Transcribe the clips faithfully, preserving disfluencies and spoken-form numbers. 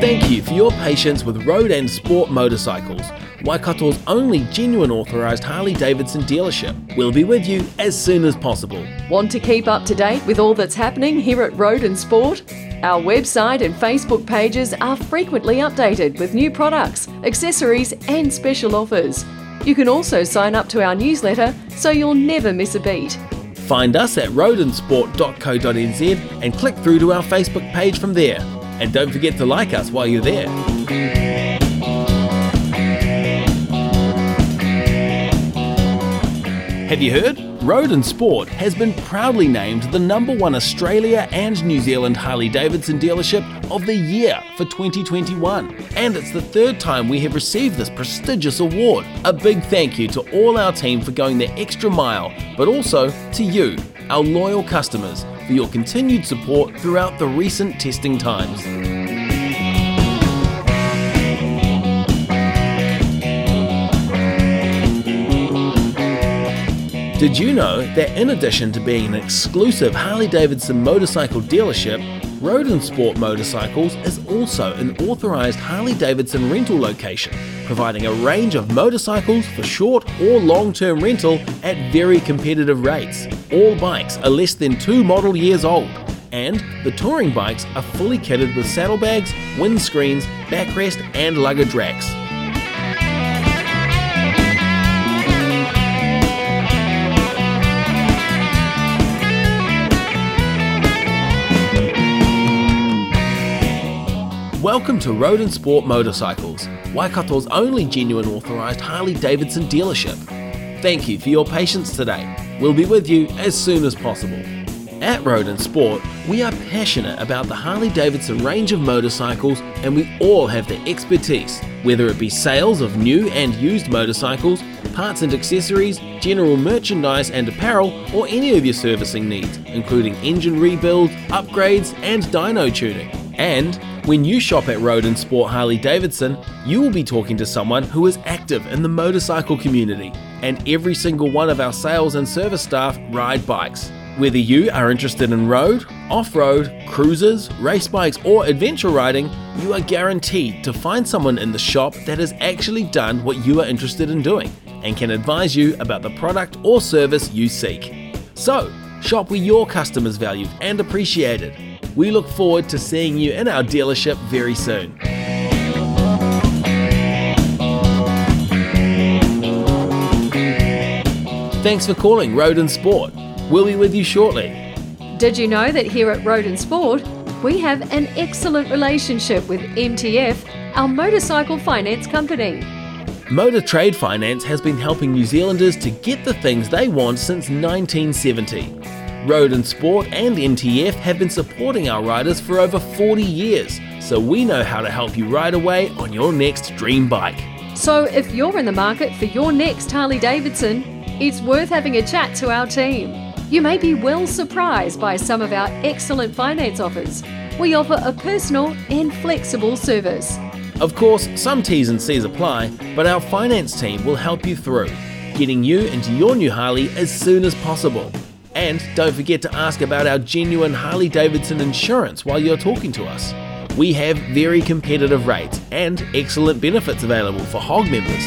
Thank you for your patience with Road and Sport Motorcycles, Waikato's only genuine authorised Harley-Davidson dealership. We'll be with you as soon as possible. Want to keep up to date with all that's happening here at Road and Sport? Our website and Facebook pages are frequently updated with new products, accessories and special offers. You can also sign up to our newsletter so you'll never miss a beat. Find us at road and sport dot co dot n z and click through to our Facebook page from there. And don't forget to like us while you're there. Have you heard? Road and Sport has been proudly named the number one Australia and New Zealand Harley-Davidson dealership of the year for twenty twenty-one. And it's the third time we have received this prestigious award. A big thank you to all our team for going the extra mile, but also to you, our loyal customers, for your continued support throughout the recent testing times. Did you know that in addition to being an exclusive Harley-Davidson motorcycle dealership, Road and Sport Motorcycles is also an authorised Harley-Davidson rental location, providing a range of motorcycles for short or long-term rental at very competitive rates. All bikes are less than two model years old, and the touring bikes are fully kitted with saddlebags, windscreens, backrest and luggage racks. Welcome to Road and Sport Motorcycles, Waikato's only genuine authorised Harley-Davidson dealership. Thank you for your patience today. We'll be with you as soon as possible. At Road and Sport, we are passionate about the Harley-Davidson range of motorcycles, and we all have the expertise, whether it be sales of new and used motorcycles, parts and accessories, general merchandise and apparel, or any of your servicing needs, including engine rebuilds, upgrades and dyno tuning. And when you shop at Road and Sport Harley-Davidson, you will be talking to someone who is active in the motorcycle community, and every single one of our sales and service staff ride bikes. Whether you are interested in road, off-road, cruisers, race bikes or adventure riding, you are guaranteed to find someone in the shop that has actually done what you are interested in doing and can advise you about the product or service you seek. So, shop where your customers value and appreciate it. We look forward to seeing you in our dealership very soon. Thanks for calling Road and Sport. We'll be with you shortly. Did you know that here at Road and Sport, we have an excellent relationship with M T F, our motorcycle finance company? Motor Trade Finance has been helping New Zealanders to get the things they want since nineteen seventy. Road and Sport and M T F have been supporting our riders for over forty years, so we know how to help you ride away on your next dream bike. So if you're in the market for your next Harley-Davidson, it's worth having a chat to our team. You may be well surprised by some of our excellent finance offers. We offer a personal and flexible service. Of course, some T's and C's apply, but our finance team will help you through, getting you into your new Harley as soon as possible. And don't forget to ask about our genuine Harley-Davidson insurance while you're talking to us. We have very competitive rates and excellent benefits available for H O G members.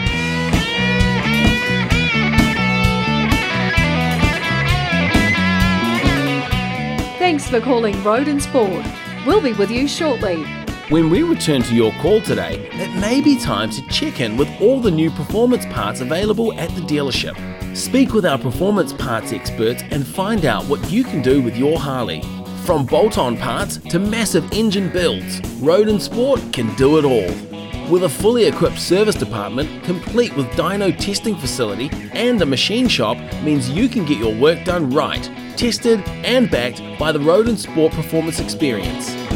Thanks for calling Road and Sport. We'll be with you shortly. When we return to your call today, it may be time to check in with all the new performance parts available at the dealership. Speak with our performance parts experts and find out what you can do with your Harley. From bolt-on parts to massive engine builds, Road and Sport can do it all. With a fully equipped service department, complete with dyno testing facility and a machine shop, means you can get your work done right, tested and backed by the Road and Sport Performance Experience.